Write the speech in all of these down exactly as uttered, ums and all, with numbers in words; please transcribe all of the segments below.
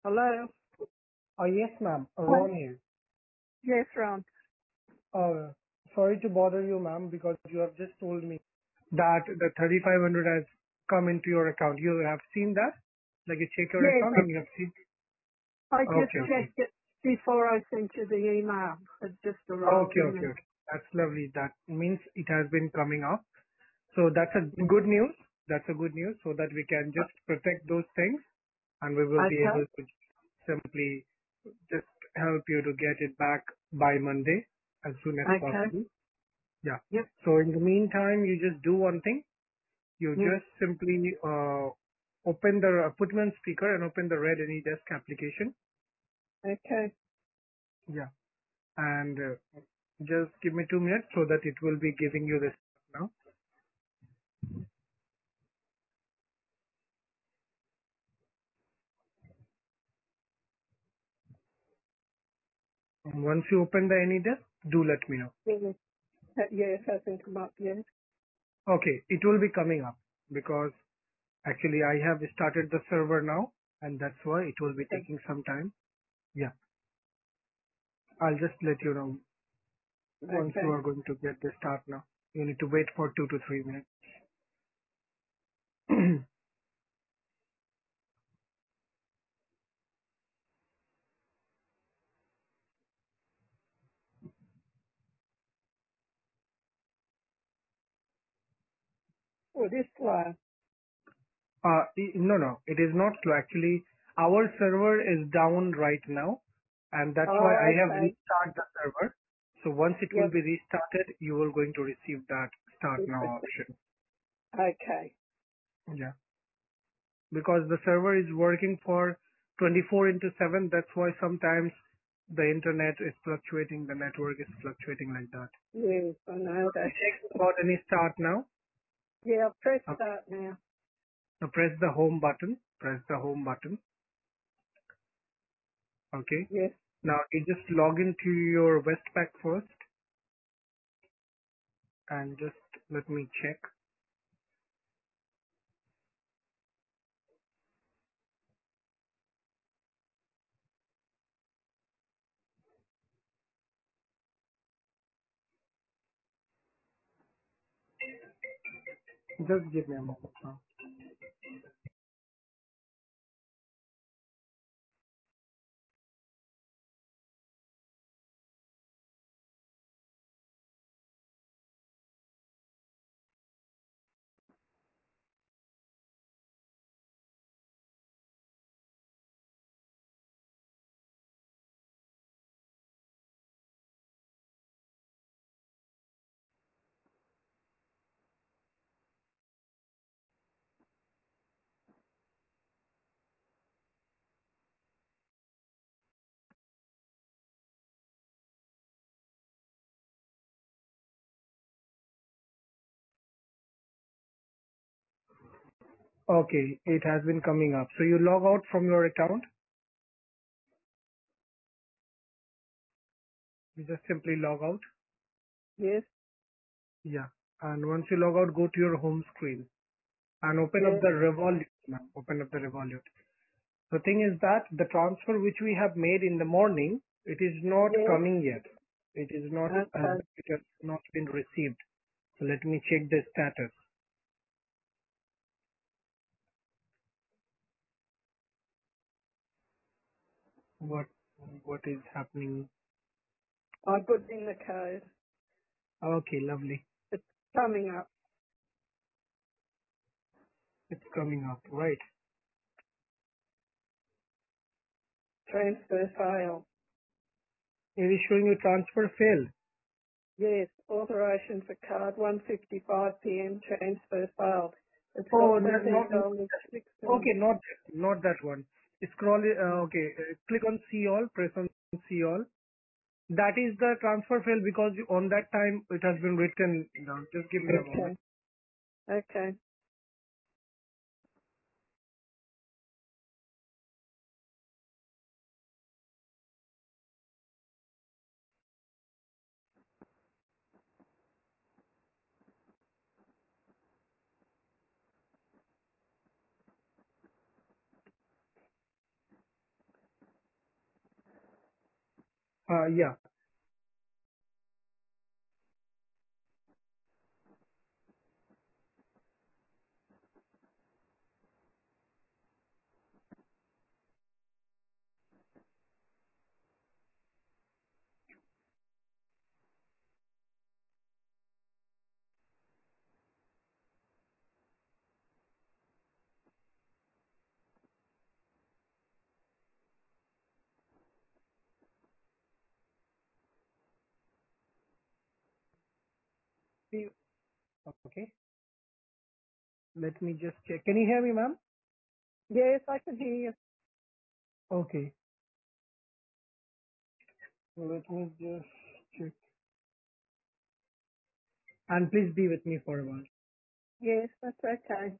Hello? Uh, yes, ma'am. Hi. Ron here. Yes, Ron. Uh, sorry to bother you, ma'am, because you have just told me that the thirty-five hundred has come into your account. You have seen that? Like you check your Yes, account and you have seen? I just Okay, okay. checked it before I sent you the email. It just arrived Okay, in okay, there. okay. That's lovely. That means it has been coming up. So that's a good news. That's a good news so that we can just protect those things and we will be Okay, able to simply just help you to get it back by Monday as soon as okay. possible. Yeah. Yep, So in the meantime, you just do one thing. You yep. just simply uh, open the put me on speaker and open the Red AnyDesk application. Okay. Yeah. And uh, just give me two minutes so that it will be giving you this now. And once you open the AnyDesk, do let me know. Yes, Uh, yeah, it hasn't come up yet. Okay, it will be coming up because actually I have started the server now and that's why it will be Okay. taking some time. Yeah. I'll just let you know once you Okay. are going to get the start now. You need to wait for two to three minutes. Oh, this one. Uh, i- no, no, it is not slow. Actually, our server is down right now, and that's why Oh, I have okay. restarted the server. So once it will Yep. be restarted, you will going to receive that start now option. Okay. Yeah, because the server is working for twenty-four into seven. That's why sometimes the internet is fluctuating, the network is fluctuating like that. Yes, I know You that. check about any start now. Yeah, press Okay. start now. Now press the home button. Press the home button. Okay. Yes. Now you just log into your Westpac first and just let me check. Just give me a moment now. Okay, it has been coming up. So you log out from your account. You just simply log out. Yes. Yeah. And once you log out, go to your home screen and open up Yes. the Revolut. Now, open up the Revolut. The thing is that the transfer which we have made in the morning, it is not Yes. coming yet. It is not, uh, Okay. it has not been received. So let me check the status. What, what is happening? I put in the code. Okay, lovely. It's coming up. It's coming up, right? Transfer failed. It is showing you transfer failed. Yes, authorization for card one fifty-five p m transfer failed. It's got Oh, that seventeen not, dollars sixteen. okay, not, not that one. Scroll, uh, okay, uh, click on see all, press on see all. That is the transfer failed because you- on that time it has been written down. Just give me a moment. Okay. Okay. Uh, yeah. See- Okay. Let me just check. Can you hear me, ma'am? Yes, I can hear you. Okay. Let me just check. And please be with me for a while. Yes, that's okay.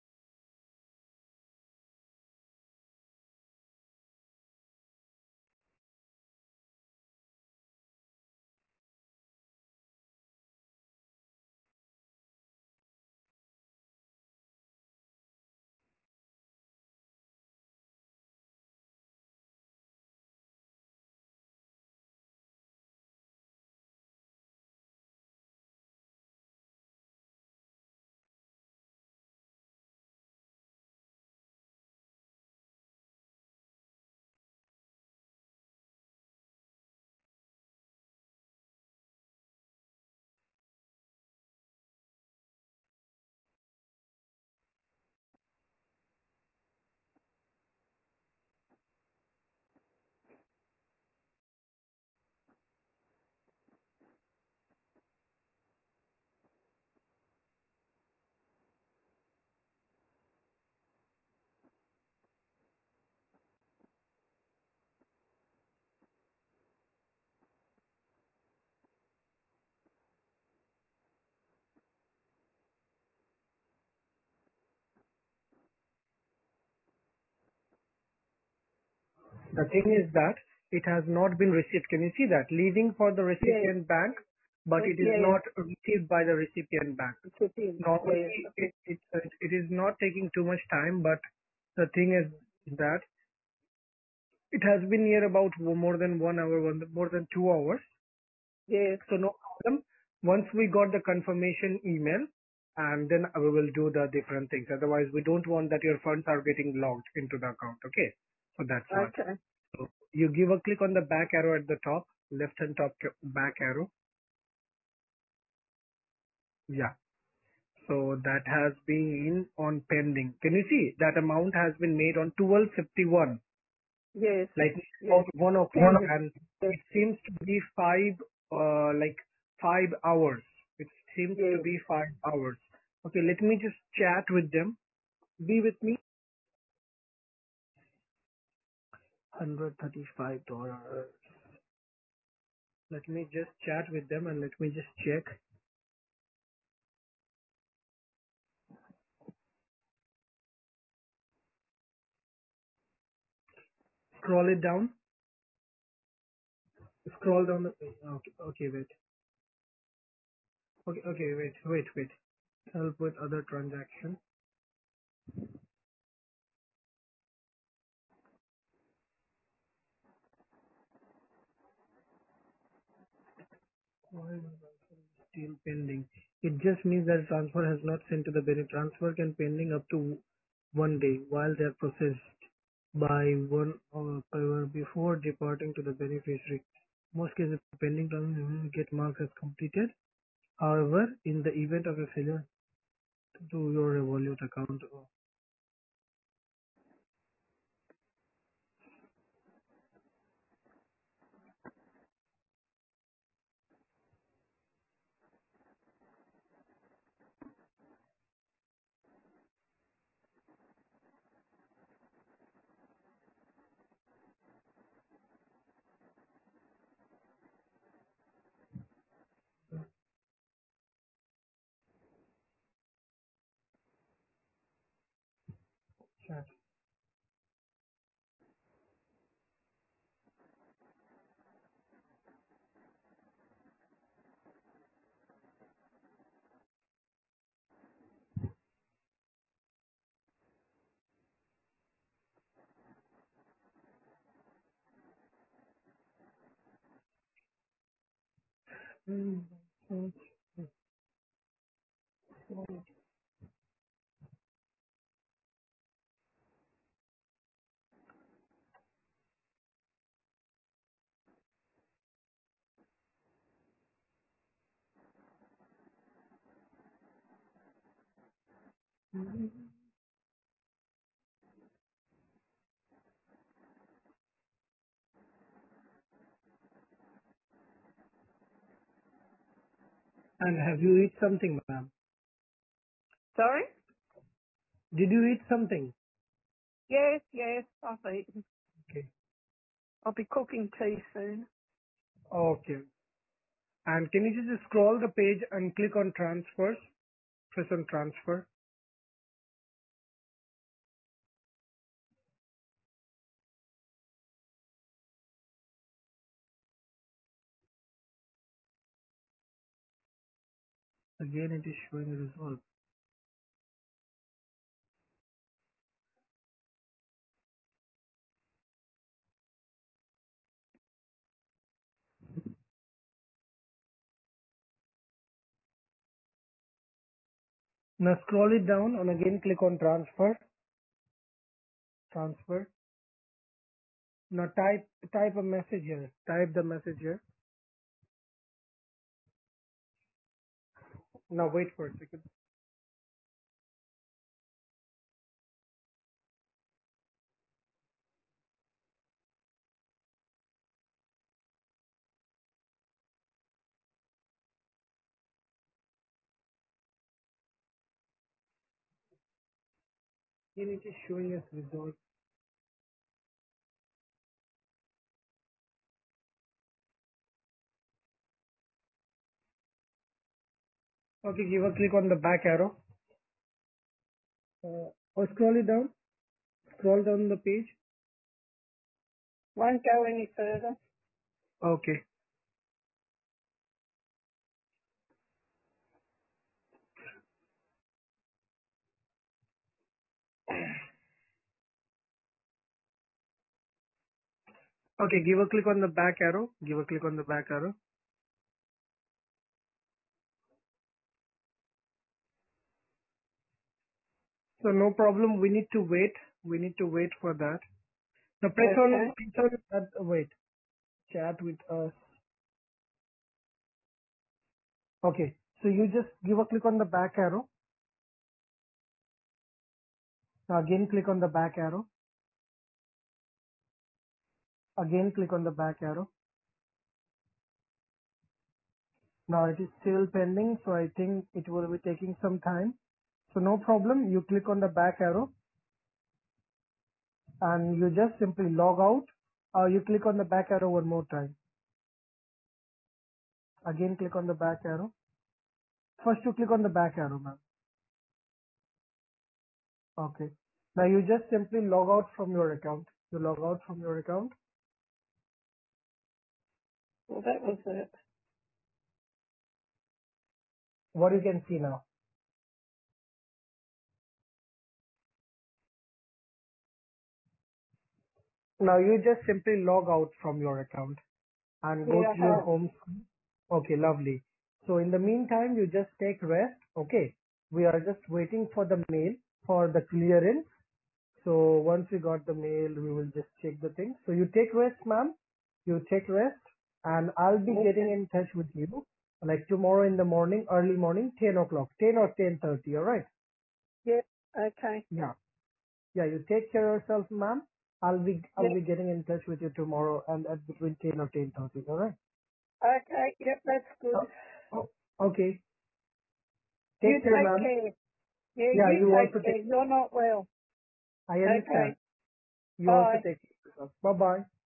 The thing is that it has not been received. Can you see that? Leaving for the Yes, recipient bank, but yes, it is yes, not received by the recipient bank. it's a thing. Normally, Yes, it, it, it is not taking too much time, but the thing is that it has been near about more than one hour, one, more than two hours. yes, So no problem. Once we got the confirmation email, and then we will do the different things. Otherwise, we don't want that your funds are getting logged into the account. Okay. So that's what. okay, So you give a click on the back arrow at the top, left hand top ca- back arrow. Yeah. So that has been on pending. Can you see that amount has been made on twelve fifty-one, yes, like yes, about one o'clock, and yes, it seems to be five, uh, like five hours. It seems to yes. be five hours. Okay, let me just chat with them. Be with me. one hundred thirty-five dollars. Let me just chat with them and let me just check. Scroll it down. Scroll down the. Okay, okay, wait. Okay, okay, wait, wait, wait. Help with other transaction. Why is the transfer still pending? It just means that transfer has not sent to the beneficiary. Transfer can pending up to one day while they are processed by one hour before departing to the beneficiary. Most cases, pending transfer will get marked as completed. However, in the event of a failure to your Revolut account, oh, chat. Mm. Mm. And have you eat something, ma'am? Sorry? Did you eat something? Yes, yes, I've eaten. Okay. I'll be cooking tea soon. Okay. And can you just scroll the page and click on transfers? Press on transfer. Again, it is showing a result. Now scroll it down and again click on transfer. Transfer. Now type type a message here. Type the message here. Now wait for a second. Here it is showing us result. Okay, give a click on the back arrow. Uh, or scroll it down. Scroll down the page. Won't go any further. Okay. Okay, give a click on the back arrow. Give a click on the back arrow. So no problem. We need to wait. We need to wait for that. Now press on, Okay. press on that, wait. Chat with us. Okay. So you just give a click on the back arrow. Now again click on the back arrow. Again click on the back arrow. Now it is still pending, so I think it will be taking some time. So no problem. You click on the back arrow and you just simply log out. Or you click on the back arrow one more time. Again click on the back arrow. First you click on the back arrow, ma'am. Okay. Now you just simply log out from your account. You log out from your account. Well, that was it. What you can see now. Now you just simply log out from your account and go Yeah, to I your have. home screen. Okay, lovely. So in the meantime, you just take rest. Okay. We are just waiting for the mail for the clearance. So once we got the mail, we will just check the thing. So you take rest, ma'am. You take rest and I'll be getting Okay. in touch with you like tomorrow in the morning, early morning, ten o'clock, ten or ten thirty. All right. Yep. Okay. Yeah. Yeah. You take care of yourself, ma'am. I'll be, I'll Yep. be getting in touch with you tomorrow and at between ten or ten thirty. All right. Okay. Yep. That's good. Oh, oh, okay. You Take care, take ma'am. care. Yeah, Yeah, you you take also care. take. You're not well. I Okay. understand. You also Bye. take care. Bye bye.